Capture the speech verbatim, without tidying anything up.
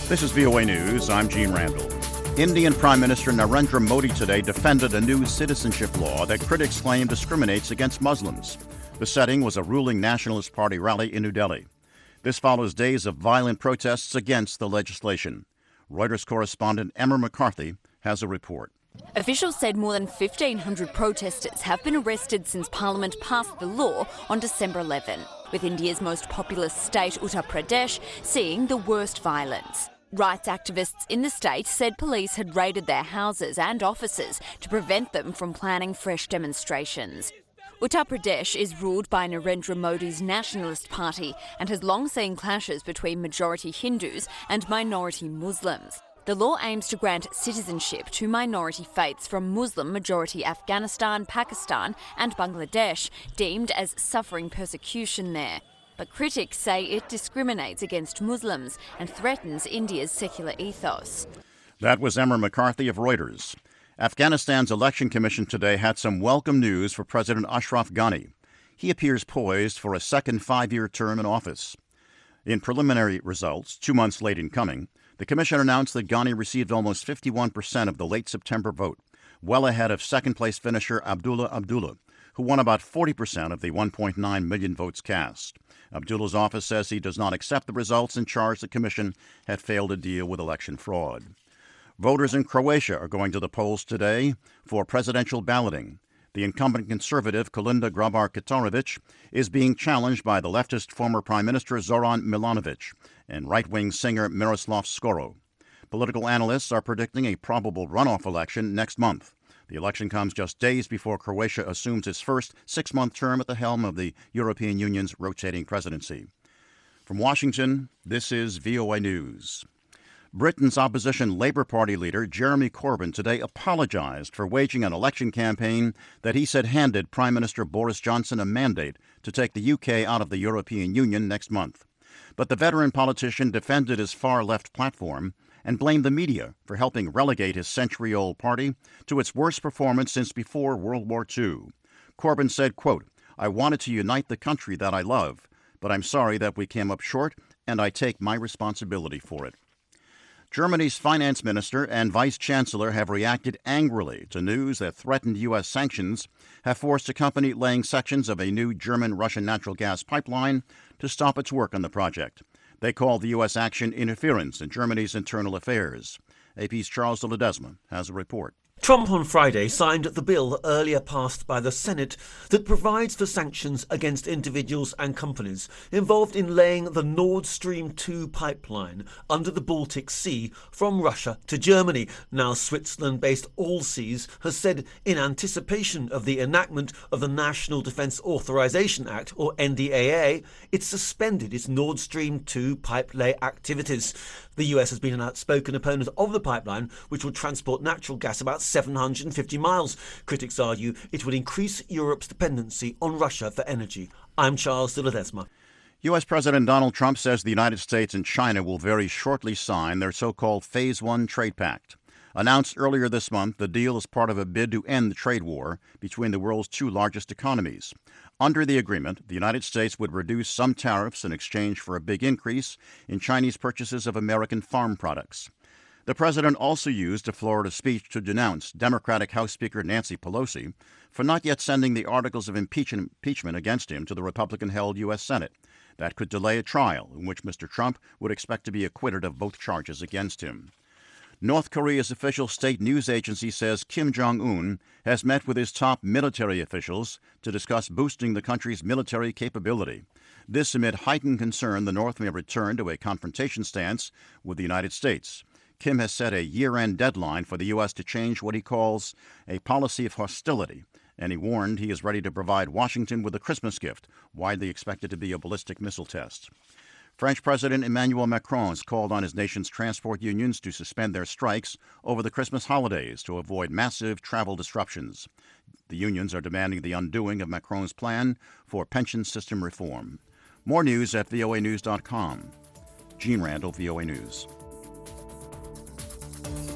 This is V O A News. I'm Gene Randall. Indian Prime Minister Narendra Modi today defended a new citizenship law that critics claim discriminates against Muslims. The setting was a ruling Nationalist Party rally in New Delhi. This follows days of violent protests against the legislation. Reuters correspondent Emma McCarthy has a report. Officials said more than fifteen hundred protesters have been arrested since Parliament passed the law on December eleventh, with India's most populous state, Uttar Pradesh, seeing the worst violence. Rights activists in the state said police had raided their houses and offices to prevent them from planning fresh demonstrations. Uttar Pradesh is ruled by Narendra Modi's Nationalist Party and has long seen clashes between majority Hindus and minority Muslims. The law aims to grant citizenship to minority faiths from Muslim-majority Afghanistan, Pakistan and Bangladesh, deemed as suffering persecution there. But critics say it discriminates against Muslims and threatens India's secular ethos. That was Emma McCarthy of Reuters. Afghanistan's election commission today had some welcome news for President Ashraf Ghani. He appears poised for a second five-year term in office. In preliminary results, two months late in coming, the commission announced that Ghani received almost fifty-one percent of the late September vote, well ahead of second-place finisher Abdullah Abdullah, who won about forty percent of the one point nine million votes cast. Abdullah's office says he does not accept the results and charged the commission had failed to deal with election fraud. Voters in Croatia are going to the polls today for presidential balloting. The incumbent conservative Kolinda Grabar-Kitarovic is being challenged by the leftist former Prime Minister Zoran Milanovic and right-wing singer Miroslav Skoro. Political analysts are predicting a probable runoff election next month. The election comes just days before Croatia assumes its first six-month term at the helm of the European Union's rotating presidency. From Washington, this is V O A News. Britain's opposition Labour Party leader Jeremy Corbyn today apologized for waging an election campaign that he said handed Prime Minister Boris Johnson a mandate to take the U K out of the European Union next month. But the veteran politician defended his far-left platform and blamed the media for helping relegate his century-old party to its worst performance since before World War Two. Corbyn said, quote, "I wanted to unite the country that I love, but I'm sorry that we came up short, and I take my responsibility for it." Germany's finance minister and vice chancellor have reacted angrily to news that threatened U S sanctions have forced a company laying sections of a new German-Russian natural gas pipeline to stop its work on the project. They called the U S action interference in Germany's internal affairs. A P's Charles de Ledesma has a report. Trump on Friday signed the bill earlier passed by the Senate that provides for sanctions against individuals and companies involved in laying the Nord Stream two pipeline under the Baltic Sea from Russia to Germany. Now Switzerland-based Allseas has said in anticipation of the enactment of the National Defence Authorization Act, or N D A A, it suspended its Nord Stream two pipe lay activities. The U S has been an outspoken opponent of the pipeline, which will transport natural gas about seven hundred fifty miles. Critics argue it would increase Europe's dependency on Russia for energy. I'm Charles de Ledesma. U S. President Donald Trump says the United States and China will very shortly sign their so-called Phase One Trade Pact. Announced earlier this month, the deal is part of a bid to end the trade war between the world's two largest economies. Under the agreement, the United States would reduce some tariffs in exchange for a big increase in Chinese purchases of American farm products. The president also used a Florida speech to denounce Democratic House Speaker Nancy Pelosi for not yet sending the articles of impeachment against him to the Republican-held U S. Senate. That could delay a trial in which Mister Trump would expect to be acquitted of both charges against him. North Korea's official state news agency says Kim Jong-un has met with his top military officials to discuss boosting the country's military capability. This amid heightened concern the North may return to a confrontation stance with the United States. Kim has set a year-end deadline for the U S to change what he calls a policy of hostility, and he warned he is ready to provide Washington with a Christmas gift, widely expected to be a ballistic missile test. French President Emmanuel Macron has called on his nation's transport unions to suspend their strikes over the Christmas holidays to avoid massive travel disruptions. The unions are demanding the undoing of Macron's plan for pension system reform. More news at V O A news dot com. Gene Randall, V O A News.